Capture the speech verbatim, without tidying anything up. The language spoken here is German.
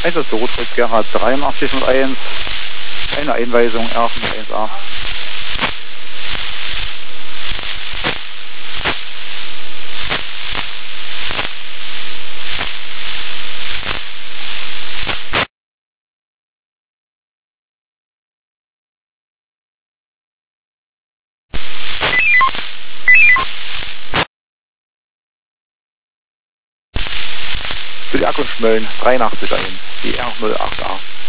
Also zurück, Gerhard dreiundachtzig null eins, eine Einweisung R null eins A. Für die Akkuschmöllen dreiundachtzig eins, die R null acht A.